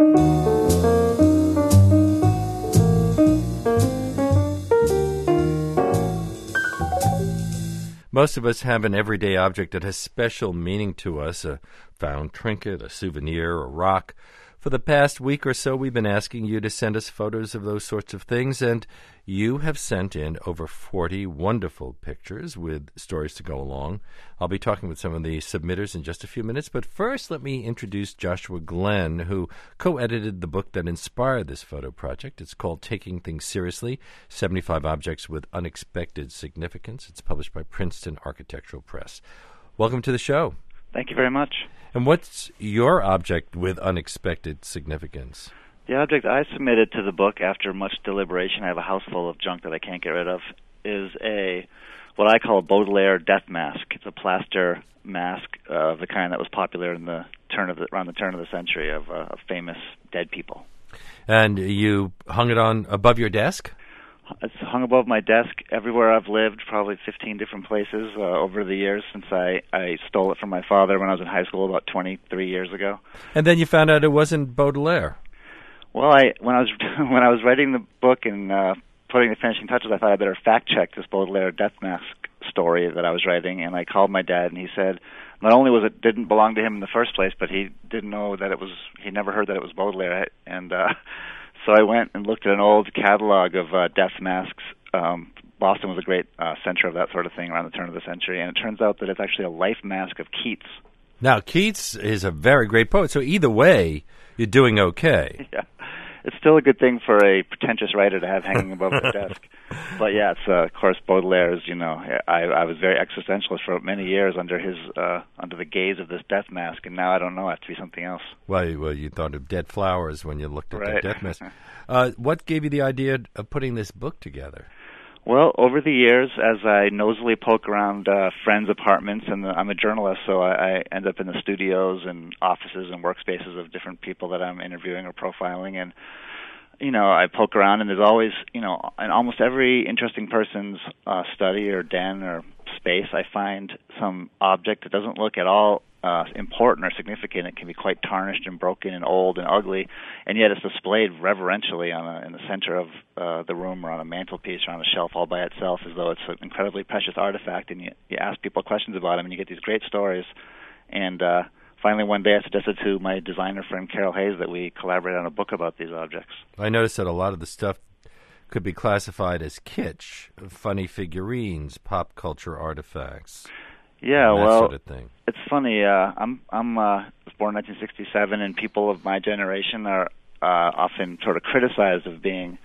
Most of us have an everyday object that has special meaning to us, a found trinket, a souvenir, a rock. For the past week or so, we've been asking you to send us photos of those sorts of things, and you have sent in over 40 wonderful pictures with stories to go along. I'll be talking with some of the submitters in just a few minutes, but first let me introduce Joshua Glenn, who co-edited the book that inspired this photo project. It's called Taking Things Seriously, 75 Objects with Unexpected Significance. It's published by Princeton Architectural Press. Welcome to the show. Thank you very much. And what's your object with unexpected significance? The object I submitted to the book after much deliberation, I have a house full of junk that I can't get rid of, is what I call a Baudelaire death mask. It's a plaster mask of the kind that was popular in around the turn of the century of famous dead people. And you hung it on above your desk? It's hung above my desk everywhere I've lived, probably 15 different places over the years since I stole it from my father when I was in high school about 23 years ago. And then you found out it wasn't Baudelaire. Well, when I was writing the book and putting the finishing touches, I thought I'd better fact check this Baudelaire death mask story that I was writing, and I called my dad, and he said not only was it didn't belong to him in the first place, but he didn't know that it was. He never heard that it was Baudelaire, and so I went and looked at an old catalog of death masks. Boston was a great center of that sort of thing around the turn of the century, and it turns out that it's actually a life mask of Keats. Now, Keats is a very great poet, so either way, you're doing okay. Yeah. It's still a good thing for a pretentious writer to have hanging above the desk. But yeah, it's of course Baudelaire's. I was very existentialist for many years under the gaze of this death mask, and now I don't know. I have to be something else. Well, you thought of dead flowers when you looked at right. that death mask. What gave you the idea of putting this book together? Well, over the years, as I nosily poke around friends' apartments, and I'm a journalist, so I end up in the studios and offices and workspaces of different people that I'm interviewing or profiling, and I poke around, and there's always, in almost every interesting person's study or den or space, I find some object that doesn't look at all important or significant. It can be quite tarnished and broken and old and ugly, and yet it's displayed reverentially in the center of the room or on a mantelpiece or on a shelf all by itself, as though it's an incredibly precious artifact. And you ask people questions about them, and you get these great stories. And finally, one day I suggested to my designer friend Carol Hayes that we collaborate on a book about these objects. I noticed that a lot of the stuff could be classified as kitsch, funny figurines, pop culture artifacts. Yeah, that sort of thing. It's funny. I was born in 1967, and people of my generation are often sort of criticized of being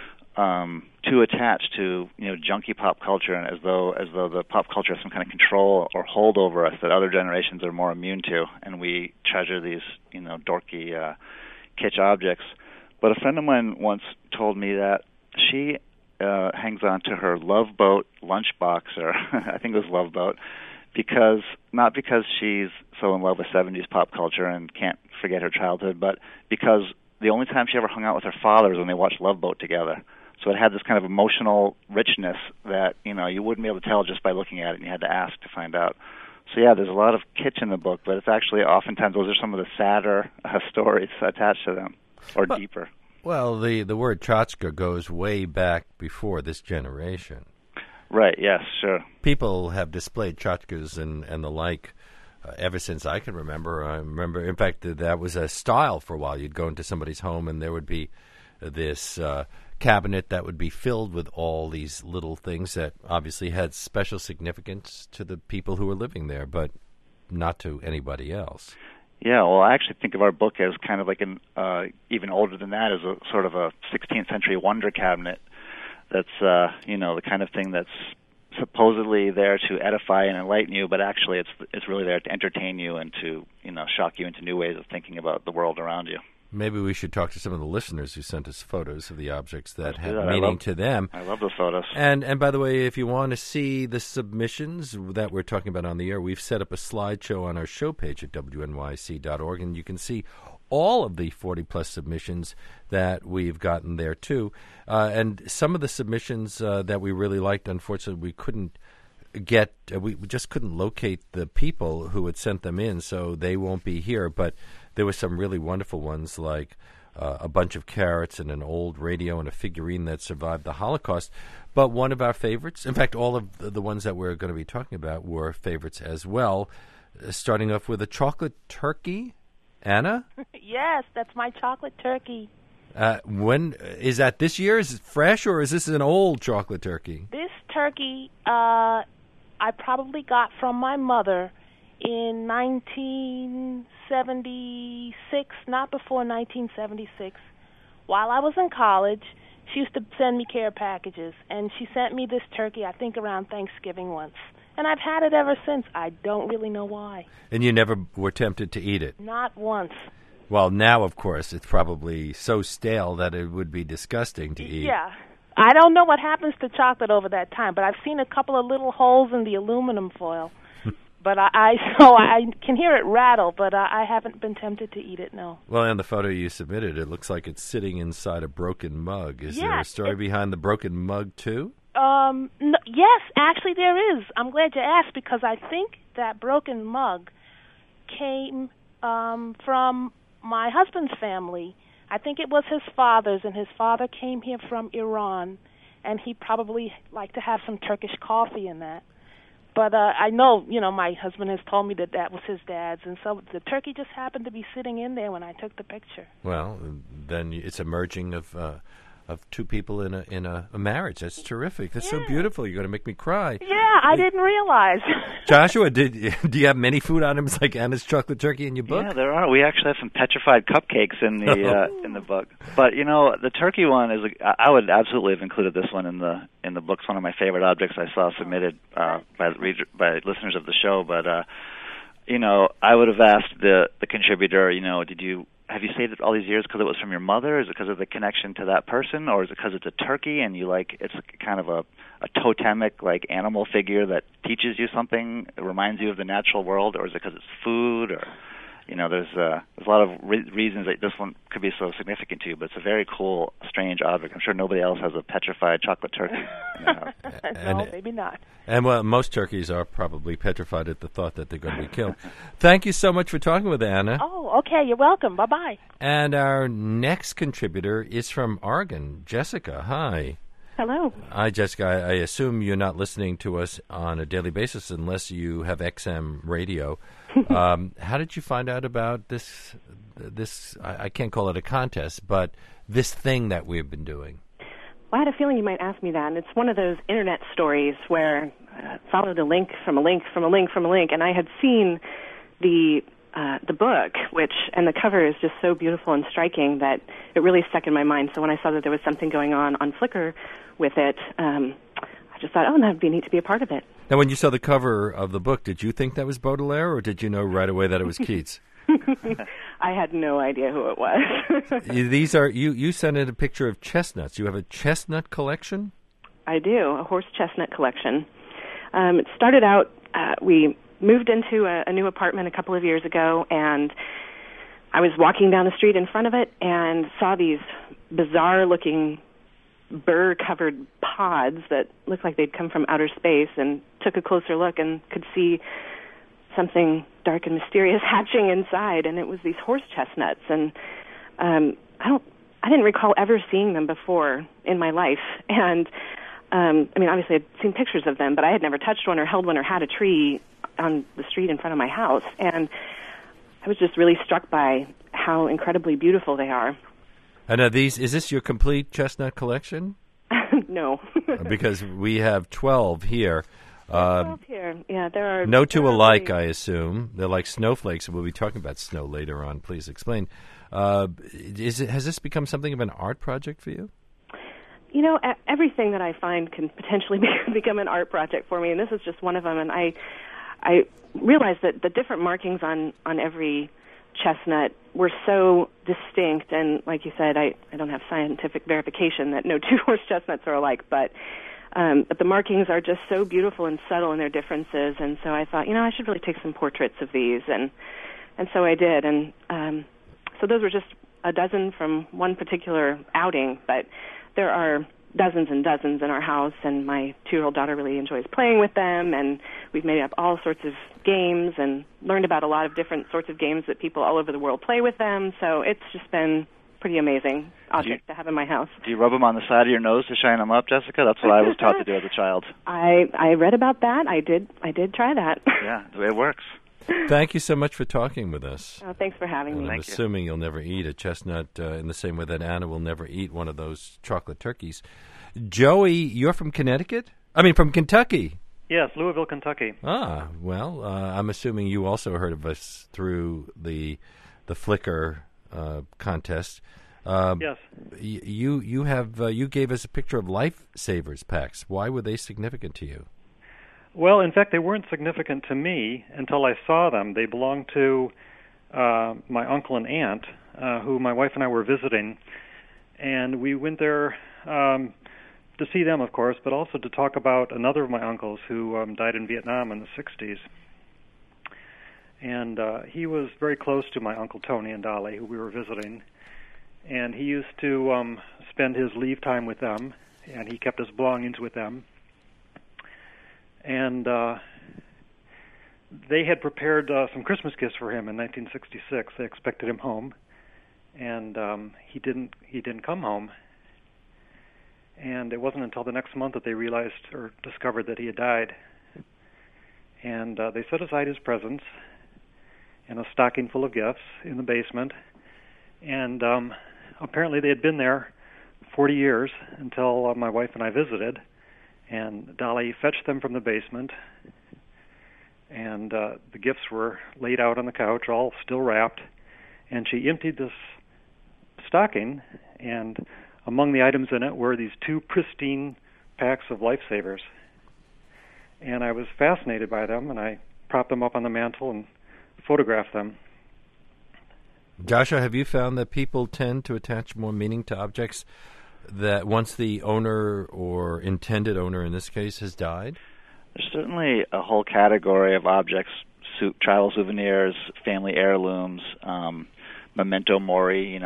too attached to junky pop culture, and as though the pop culture has some kind of control or hold over us that other generations are more immune to, and we treasure these dorky kitsch objects. But a friend of mine once told me that she hangs on to her Love Boat lunchbox, or I think it was Love Boat, not because she's so in love with 70s pop culture and can't forget her childhood, but because the only time she ever hung out with her father was when they watched Love Boat together. So it had this kind of emotional richness that you wouldn't be able to tell just by looking at it, and you had to ask to find out. So yeah, there's a lot of kitsch in the book, but it's actually oftentimes those are some of the sadder stories attached to them, or deeper. Well, the word tchotchke goes way back before this generation. Right, yes, sure. People have displayed tchotchkes and the like ever since I can remember. I remember, in fact, that was a style for a while. You'd go into somebody's home, and there would be this cabinet that would be filled with all these little things that obviously had special significance to the people who were living there, but not to anybody else. Yeah, well, I actually think of our book as kind of like even older than that, as a sort of a 16th century wonder cabinet. That's the kind of thing that's supposedly there to edify and enlighten you, but actually it's really there to entertain you and to shock you into new ways of thinking about the world around you. Maybe we should talk to some of the listeners who sent us photos of the objects that have meaning to them. I love those photos. And by the way, if you want to see the submissions that we're talking about on the air, we've set up a slideshow on our show page at wnyc.org, and you can see all of the 40-plus submissions that we've gotten there, too. And some of the submissions that we really liked, unfortunately, we couldn't get we just couldn't locate the people who had sent them in, so they won't be here. But there were some really wonderful ones like a bunch of carrots and an old radio and a figurine that survived the Holocaust. But one of our favorites, in fact, all of the ones that we're going to be talking about were favorites as well, starting off with a chocolate turkey. Anna? Yes, that's my chocolate turkey. When is that this year? Is it fresh or is this an old chocolate turkey? This turkey I probably got from my mother in 1976, not before 1976. While I was in college, she used to send me care packages, and she sent me this turkey, I think, around Thanksgiving once. And I've had it ever since. I don't really know why. And you never were tempted to eat it? Not once. Well, now, of course, it's probably so stale that it would be disgusting to eat. Yeah. I don't know what happens to chocolate over that time, but I've seen a couple of little holes in the aluminum foil. But I can hear it rattle, but I haven't been tempted to eat it, no. Well, in the photo you submitted, it looks like it's sitting inside a broken mug. Is there a Yes, story behind the broken mug, too? No, yes, actually there is. I'm glad you asked, because I think that broken mug came from my husband's family. I think it was his father's, and his father came here from Iran, and he probably liked to have some Turkish coffee in that. But I know, my husband has told me that was his dad's, and so the turkey just happened to be sitting in there when I took the picture. Well, then it's a merging of two people in a marriage. That's terrific. That's so beautiful. You're going to make me cry. Yeah, I didn't realize. Joshua, do you have many food items like Anna's chocolate turkey in your book? Yeah, there are. We actually have some petrified cupcakes in the in the book. But the turkey one is. I would absolutely have included this one in the book. It's one of my favorite objects I saw submitted by listeners of the show. But I would have asked the contributor. Have you saved it all these years because it was from your mother? Is it because of the connection to that person, or is it because it's a turkey and it's kind of a totemic animal figure that teaches you something, it reminds you of the natural world, or is it because it's food, or there's a lot of reasons that this one could be so significant to you, but it's a very cool, strange object. I'm sure nobody else has a petrified chocolate turkey in their house. No, maybe not. And most turkeys are probably petrified at the thought that they're going to be killed. Thank you so much for talking with Anna. Oh, okay. You're welcome. Bye-bye. And our next contributor is from Oregon. Jessica, hi. Hello. Hi, Jessica. I assume you're not listening to us on a daily basis unless you have XM radio. How did you find out about this, I can't call it a contest, but this thing that we've been doing? Well, I had a feeling you might ask me that, and it's one of those internet stories where followed a link from a link from a link from a link, and I had seen the book, and the cover is just so beautiful and striking that it really stuck in my mind. So when I saw that there was something going on Flickr with it, I just thought, that would be neat to be a part of it. Now, when you saw the cover of the book, did you think that was Baudelaire, or did you know right away that it was Keats? I had no idea who it was. These are you sent in a picture of chestnuts. You have a chestnut collection? I do, a horse chestnut collection. It started out, we moved into a new apartment a couple of years ago, and I was walking down the street in front of it and saw these bizarre-looking burr-covered pods that looked like they'd come from outer space, and took a closer look and could see something dark and mysterious hatching inside, and it was these horse chestnuts. And I didn't recall ever seeing them before in my life. And obviously I'd seen pictures of them, but I had never touched one or held one or had a tree on the street in front of my house. And I was just really struck by how incredibly beautiful they are. And is this your complete chestnut collection? No. Because we have 12 here. 12 here. Yeah, there are no two alike, I assume. They're like snowflakes, and we'll be talking about snow later on. Please explain. Has this become something of an art project for you? Everything that I find can potentially become an art project for me, and this is just one of them. And I realized that the different markings on every chestnut were so distinct, and like you said, I don't have scientific verification that no two horse chestnuts are alike, but the markings are just so beautiful and subtle in their differences, and so I thought, I should really take some portraits of these, and so I did, and so those were just a dozen from one particular outing, but there are dozens and dozens in our house, and my 2-year-old daughter really enjoys playing with them, and we've made up all sorts of games and learned about a lot of different sorts of games that people all over the world play with them. So it's just been pretty amazing object to have in my house. Do you rub them on the side of your nose to shine them up, Jessica? That's what I was taught to do as a child. I read about that. I did try that. Yeah, it works. Thank you so much for talking with us. Oh, thanks for having me. I'm assuming you'll never eat a chestnut in the same way that Anna will never eat one of those chocolate turkeys. Joey, you're from Connecticut? I mean, from Kentucky. Yes, Louisville, Kentucky. Ah, well, I'm assuming you also heard of us through the Flickr contest. Yes. You gave us a picture of Lifesavers packs. Why were they significant to you? Well, in fact, they weren't significant to me until I saw them. They belonged to my uncle and aunt, who my wife and I were visiting, and we went there to see them, of course, but also to talk about another of my uncles who died in Vietnam in the 60s. And he was very close to my Uncle Tony and Dolly, who we were visiting, and he used to spend his leave time with them, and he kept his belongings with them. And they had prepared some Christmas gifts for him in 1966. They expected him home, and he didn't come home. And it wasn't until the next month that they realized or discovered that he had died. And they set aside his presents and a stocking full of gifts in the basement. And apparently they had been there 40 years until my wife and I visited. And Dolly fetched them from the basement. And the gifts were laid out on the couch, all still wrapped. And she emptied this stocking, and among the items in it were these 2 pristine packs of Lifesavers. And I was fascinated by them, and I propped them up on the mantle and photographed them. Joshua, have you found that people tend to attach more meaning to objects that once the owner, or intended owner in this case, has died? There's certainly a whole category of objects, travel souvenirs, family heirlooms, memento mori,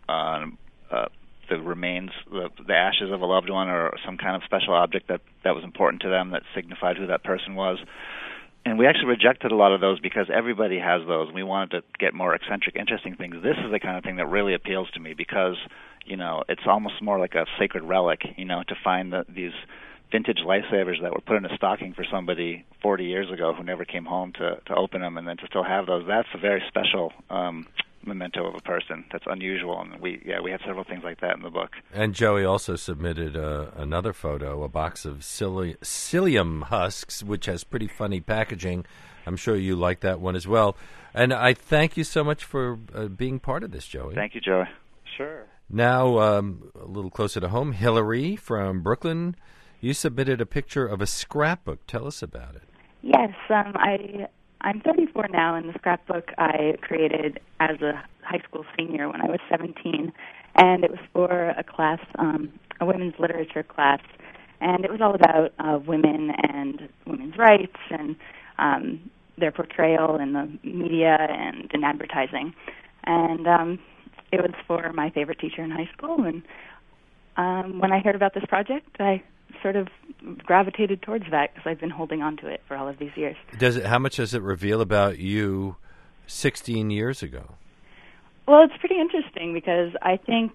the remains, the ashes of a loved one, or some kind of special object that was important to them, that signified who that person was. And we actually rejected a lot of those because everybody has those. We wanted to get more eccentric, interesting things. This is the kind of thing that really appeals to me because, it's almost more like a sacred relic, to find these vintage Lifesavers that were put in a stocking for somebody 40 years ago who never came home to open them, and then to still have those. That's a very special memento of a person. That's unusual, and we have several things like that in the book. And Joey also submitted another photo, a box of psyllium husks, which has pretty funny packaging. I'm sure you like that one as well. And I thank you so much for being part of this, Joey. Thank you, Joey. Sure. Now, a little closer to home, Hillary from Brooklyn, you submitted a picture of a scrapbook. Tell us about it. Yes, I'm 34 now, and the scrapbook I created as a high school senior when I was 17, and it was for a class, a women's literature class, and it was all about women and women's rights and their portrayal in the media and in advertising. And it was for my favorite teacher in high school, and when I heard about this project, I sort of gravitated towards that because I've been holding on to it for all of these years. How much does it reveal about you 16 years ago? Well, it's pretty interesting because I think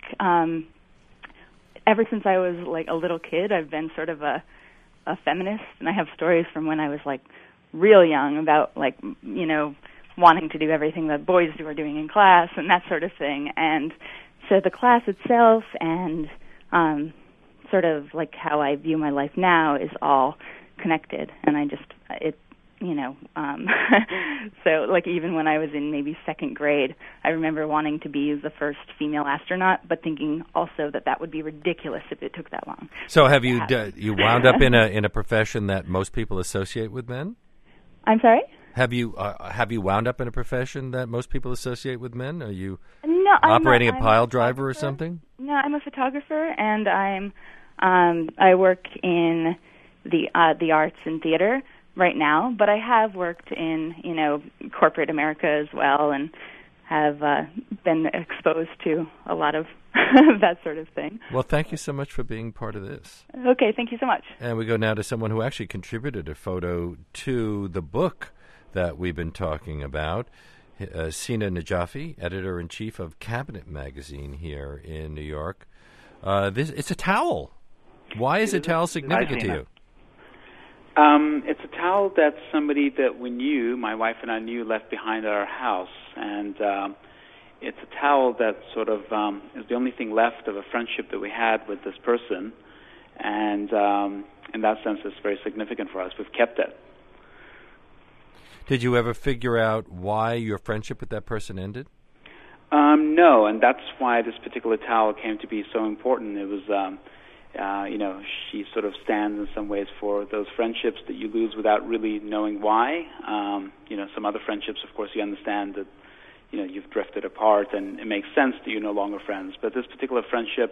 ever since I was like a little kid, I've been sort of a feminist, and I have stories from when I was like real young about wanting to do everything that boys were doing in class and that sort of thing. And so the class itself and sort of like how I view my life now is all connected, and so like even when I was in maybe second grade, I remember wanting to be the first female astronaut, but thinking also that would be ridiculous if it took that long. So have you you wound up in a profession that most people associate with men? I'm sorry? Have you wound up in a profession that most people associate with men? Are you operating a pile driver or something? No, I'm a photographer, and I work in the arts and theater right now, but I have worked in corporate America as well, and have been exposed to a lot of that sort of thing. Well, thank you so much for being part of this. Okay, thank you so much. And we go now to someone who actually contributed a photo to the book that we've been talking about. Sina Najafi, editor-in-chief of Cabinet Magazine here in New York. It's a towel. Why is a towel significant to you? It's a towel that somebody that we knew, my wife and I knew, left behind at our house. And it's a towel that sort of is the only thing left of a friendship that we had with this person. And in that sense, it's very significant for us. We've kept it. Did you ever figure out why your friendship with that person ended? No, and that's why this particular towel came to be so important. It was, she sort of stands in some ways for those friendships that you lose without really knowing why. Some other friendships, of course, you understand that, you've drifted apart and it makes sense that you're no longer friends. But this particular friendship,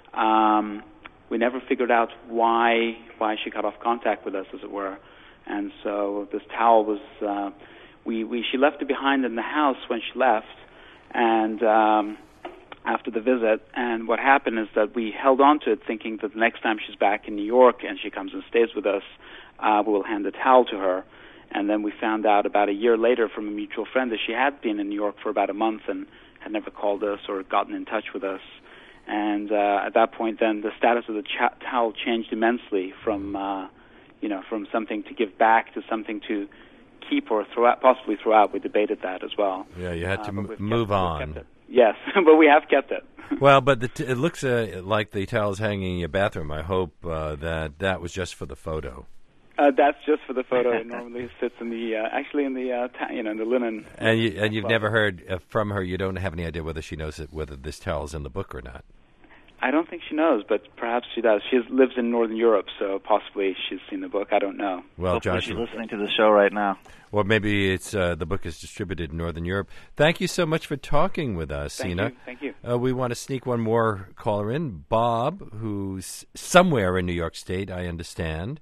we never figured out why she cut off contact with us, as it were. And so this towel was, she left it behind in the house when she left, and after the visit. And what happened is that we held on to it, thinking that the next time she's back in New York and she comes and stays with us, we will hand the towel to her. And then we found out about a year later from a mutual friend that she had been in New York for about a month and had never called us or gotten in touch with us. And at that point, then the status of the towel changed immensely from something to give back to something to keep or possibly throw out. We debated that as well. Yeah, you had to move on. Yes, but we have kept it. Well, but it looks like the towel's hanging in your bathroom. I hope that was just for the photo. That's just for the photo. It normally sits in the in the linen. And you've never heard from her. You don't have any idea whether she knows whether this towel's in the book or not. I don't think she knows, but perhaps she does. She lives in Northern Europe, so possibly she's seen the book. I don't know. Well, Josh, she's listening to the show right now. Well, maybe it's the book is distributed in Northern Europe. Thank you so much for talking with us, Sina. Thank you. We want to sneak one more caller in, Bob, who's somewhere in New York State, I understand,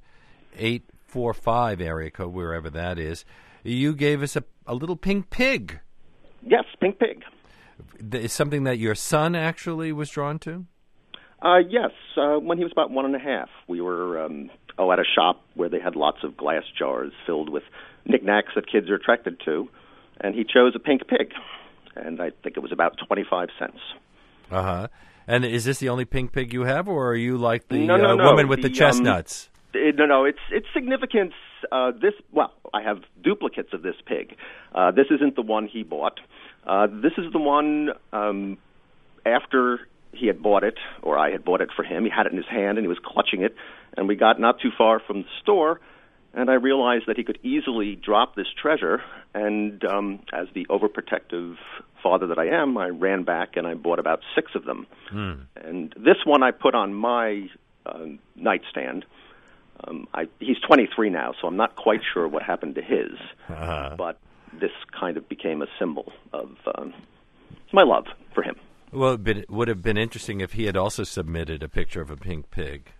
845 area code, wherever that is. You gave us a little pink pig. Yes, pink pig. Is something that your son actually was drawn to? Yes, when he was about 1.5, we were at a shop where they had lots of glass jars filled with knickknacks that kids are attracted to, and he chose a pink pig, and I think it was about 25 cents. Uh-huh. And is this the only pink pig you have, or are you like the no, woman with the chestnuts? No, it's significance. I have duplicates of this pig. This isn't the one he bought. This is the one after he had bought it, or I had bought it for him. He had it in his hand, and he was clutching it, and we got not too far from the store, and I realized that he could easily drop this treasure, and as the overprotective father that I am, I ran back and I bought about 6 of them. And this one I put on my nightstand. He's 23 now, so I'm not quite sure what happened to his, but this kind of became a symbol of my love for him. Well, it would have been interesting if he had also submitted a picture of a pink pig.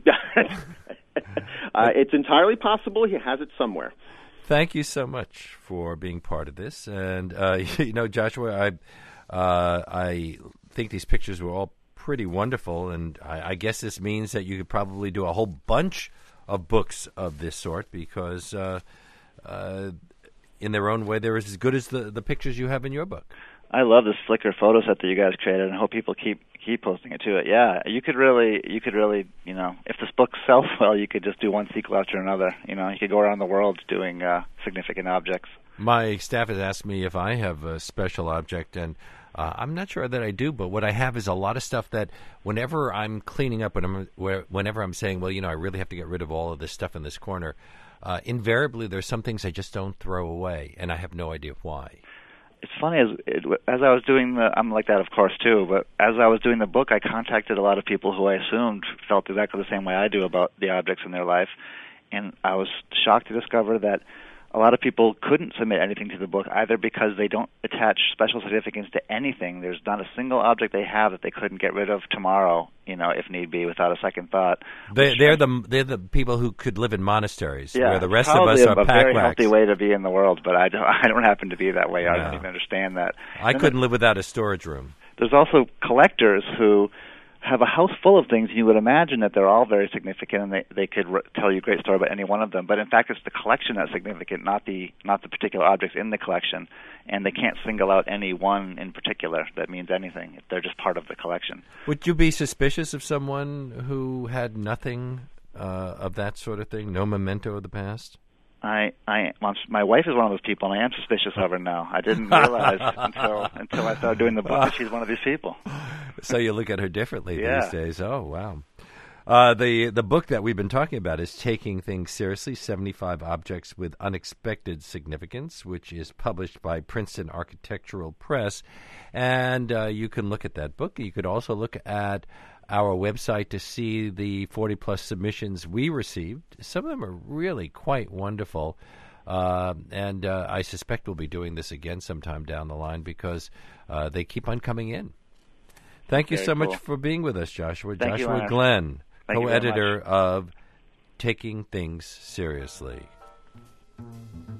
It's entirely possible. He has it somewhere. Thank you so much for being part of this. And, Joshua, I think these pictures were all pretty wonderful, and I guess this means that you could probably do a whole bunch of books of this sort because in their own way, they're as good as the pictures you have in your book. I love this Flickr photo set that you guys created, and I hope people keep posting it to it. Yeah, you could really, if this book sells well, you could just do one sequel after another. You could go around the world doing significant objects. My staff has asked me if I have a special object, and I'm not sure that I do, but what I have is a lot of stuff that whenever I'm cleaning up, whenever I'm saying, well, I really have to get rid of all of this stuff in this corner, invariably there's some things I just don't throw away, and I have no idea why. It's funny, as I was doing I'm like that, of course, too, but as I was doing the book, I contacted a lot of people who I assumed felt exactly the same way I do about the objects in their life, and I was shocked to discover that a lot of people couldn't submit anything to the book, either because they don't attach special significance to anything. There's not a single object they have that they couldn't get rid of tomorrow, if need be, without a second thought. They're the people who could live in monasteries, where the rest of us are a very pack-whacks. Healthy way to be in the world, but I don't happen to be that way. I don't even understand that. I couldn't live without a storage room. There's also collectors who have a house full of things, and you would imagine that they're all very significant, and they could tell you a great story about any one of them. But in fact, it's the collection that's significant, not the particular objects in the collection. And they can't single out any one in particular that means anything. They're just part of the collection. Would you be suspicious of someone who had nothing of that sort of thing, no memento of the past? My wife is one of those people, and I am suspicious of her now. I didn't realize until I started doing the book that she's one of these people. So you look at her differently these days. Oh, wow. The book that we've been talking about is Taking Things Seriously, 75 Objects with Unexpected Significance, which is published by Princeton Architectural Press. And you can look at that book. You could also look at our website to see the 40-plus submissions we received. Some of them are really quite wonderful. And I suspect we'll be doing this again sometime down the line because they keep on coming in. Thank you so much for being with us, Joshua. Thank Joshua you, Glenn, Thank co-editor of Taking Things Seriously.